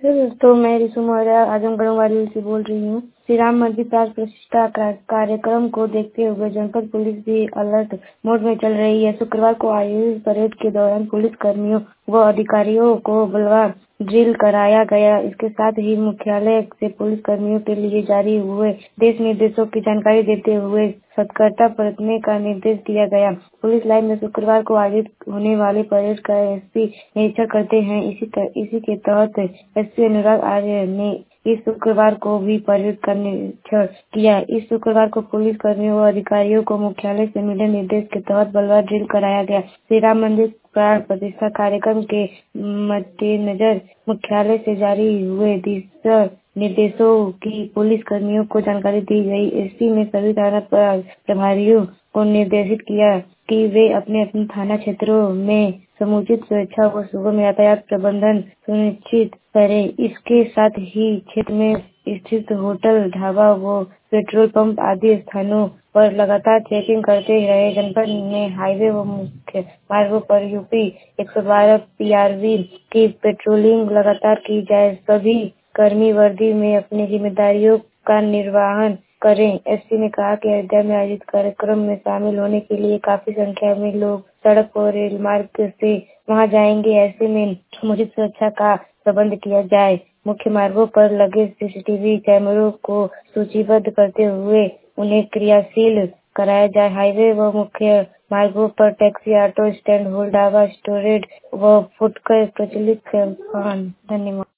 दोस्तों, मैं रिशु मौर्य आजमगढ़ वाली से बोल रही हूँ। श्री राम मंदिर प्राण प्रतिष्ठा कार्यक्रम को देखते हुए जनपद पुलिस भी अलर्ट मोड में चल रही है। शुक्रवार को आयोजित परेड के दौरान पुलिस कर्मियों व अधिकारियों को बलवा ड्रिल कराया गया। इसके साथ ही मुख्यालय से पुलिस कर्मियों के लिए जारी हुए देश निर्देशों की जानकारी देते हुए सतर्कता बरतने का निर्देश दिया गया। पुलिस लाइन में शुक्रवार को आयोजित होने वाले परेड का एसपी निरीक्षण करते हैं। इसी के तहत एसपी अनुराग आर्य ने इस शुक्रवार को भी परेड का निरीक्षण किया। इस शुक्रवार को पुलिस कर्मियों व अधिकारियों को मुख्यालय से मिले निर्देश के तहत बलवा ड्रिल कराया गया। श्री राम मंदिर प्राण प्रतिष्ठा कार्यक्रम के मद्देनजर मुख्यालय से जारी हुए दिशा निर्देशों की पुलिस कर्मियों को जानकारी दी गई। एसपी ने सभी थाना प्रभारियों को निर्देशित किया कि वे अपने अपने थाना क्षेत्रों में समुचित सुरक्षा व सुगम यातायात प्रबंधन सुनिश्चित करें। इसके साथ ही क्षेत्र में स्थित होटल, ढाबा व पेट्रोल पंप आदि स्थानों पर लगातार चेकिंग करते रहे। जनपद में हाईवे व मुख्य मार्गों पर यूपी 112 पीआरवी की पेट्रोलिंग लगातार की जाए। सभी कर्मी वर्दी में अपनी जिम्मेदारियों का निर्वहन करें। एसपी ने कहा कि अयोध्या में आयोजित कार्यक्रम में शामिल होने के लिए काफी संख्या में लोग सड़क और रेल मार्ग से वहां जाएंगे। ऐसे में समुचित सुरक्षा का प्रबंध किया जाए। मुख्य मार्गों पर लगे सीसीटीवी कैमरों को सूचीबद्ध करते हुए उन्हें क्रियाशील कराया जाए। हाईवे व मुख्य मार्गों पर टैक्सी, ऑटो स्टैंड, होल, ढाबा, स्टोरेज व फुटकर प्रचलित। धन्यवाद।